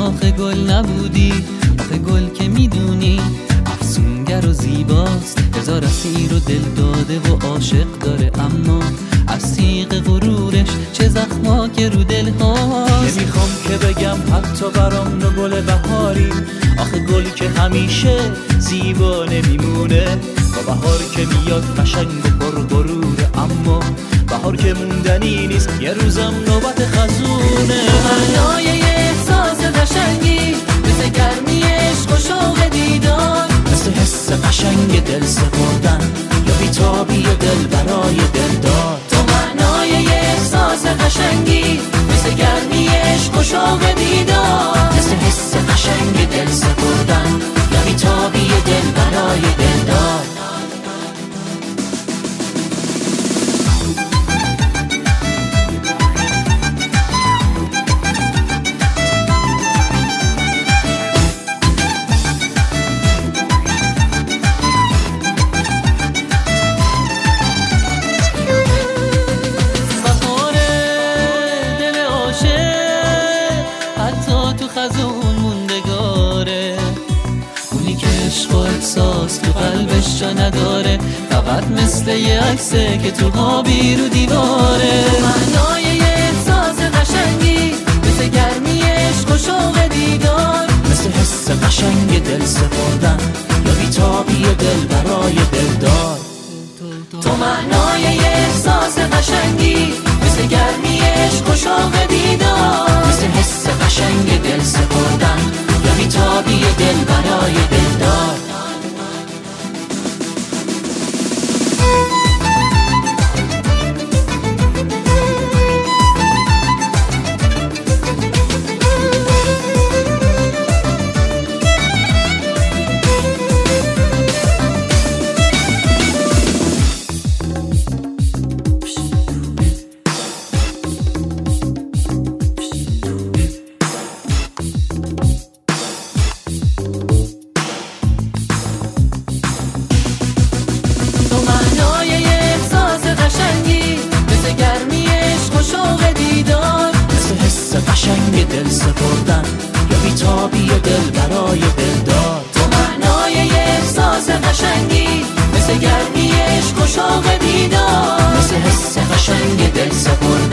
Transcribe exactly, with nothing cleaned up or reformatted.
آخه گل نبودی، آخه گل که میدونی افسونگر و زیباست، هزار اسیر و دل داده و عاشق داره، اما از تیغ غرورش چه زخما که رو دل هاست. نمیخوام که بگم حتی برام نو گل بهاری، آخه گل که همیشه زیبا نمیمونه، با بهار که میاد قشنگ و پر غروره، اما بهار که موندنی نیست، یه روزم نوبت خزونه. معنای یه احساس قشنگی مثل گرمی عشق و شوق دیدار، مثل حس قشنگ دل سپردن یا بیتابی دل برای دلدار. تو معنای یه احساس قشنگی مثل گرمی عشق و شوق دیدار، مثل حس قشنگ دل سپردن یا بیتابی دل برای دلدار. خزون موندگاره، اونی که عشق و احساس تو قلبش جا نداره، فقط مثل یه عکسه که تو خوابی رو دیواره. معنای یه احساس قشنگی مثل گرمی عشق و شوق دیدار، مثل حس قشنگ دل سپردن یا بیتابی دل برای دلدار. تو معنای یه احساس قشنگی مثل گرمی عشق و شوق دیدار، مثل حس قشنگ دل سپردن یا بیتابی دل برای دلدار. قشنگ دل سپردن یا بیتابی دل برای دلدار. تو معنای یه احساس قشنگی مثل گرمی عشق و شوق دیدار، مثل حس قشنگ دل سپردن